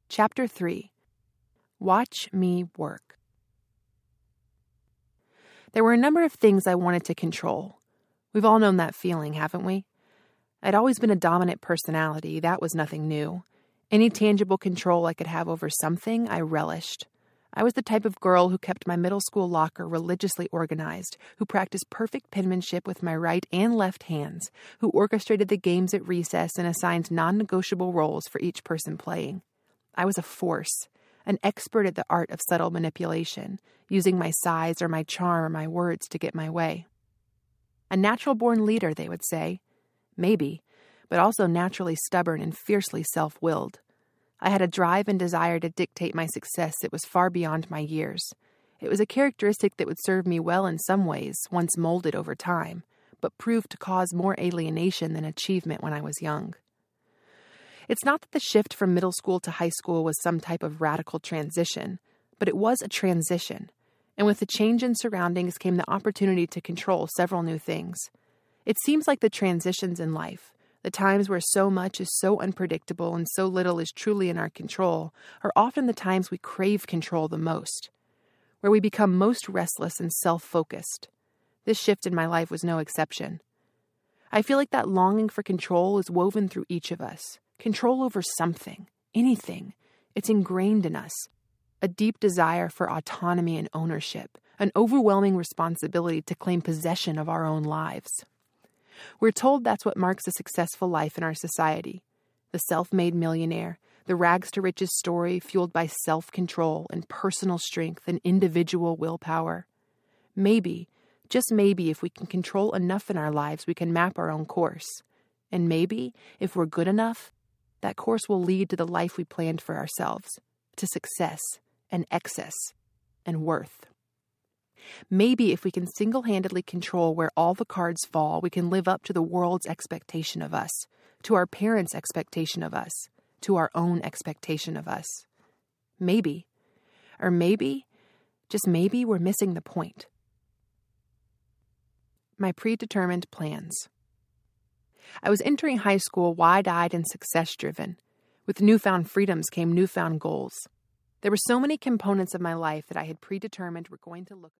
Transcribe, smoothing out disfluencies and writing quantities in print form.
Chapter 3. Watch Me Work. There were a number of things I wanted to control. We've all known that feeling, haven't we? I'd always been a dominant personality. That was nothing new. Any tangible control I could have over something, I relished. I was the type of girl who kept my middle school locker religiously organized, who practiced perfect penmanship with my right and left hands, who orchestrated the games at recess and assigned non-negotiable roles for each person playing. I was a force, an expert at the art of subtle manipulation, using my size or my charm or my words to get my way. A natural-born leader, they would say. Maybe, but also naturally stubborn and fiercely self-willed. I had a drive and desire to dictate my success that was far beyond my years. It was a characteristic that would serve me well in some ways, once molded over time, but proved to cause more alienation than achievement when I was young. It's not that the shift from middle school to high school was some type of radical transition, but it was a transition. And with the change in surroundings came the opportunity to control several new things. It seems like the transitions in life, the times where so much is so unpredictable and so little is truly in our control, are often the times we crave control the most, where we become most restless and self-focused. This shift in my life was no exception. I feel like that longing for control is woven through each of us. Control over something, anything. It's ingrained in us. A deep desire for autonomy and ownership, an overwhelming responsibility to claim possession of our own lives. We're told that's what marks a successful life in our society. The self-made millionaire, the rags-to-riches story fueled by self-control and personal strength and individual willpower. Maybe, just maybe, if we can control enough in our lives, we can map our own course. And maybe, if we're good enough, that course will lead to the life we planned for ourselves, to success and excess and worth. Maybe if we can single-handedly control where all the cards fall, we can live up to the world's expectation of us, to our parents' expectation of us, to our own expectation of us. Maybe, or maybe, just maybe, we're missing the point. My predetermined plans. I was entering high school wide-eyed and success-driven. With newfound freedoms came newfound goals. There were so many components of my life that I had predetermined were going to look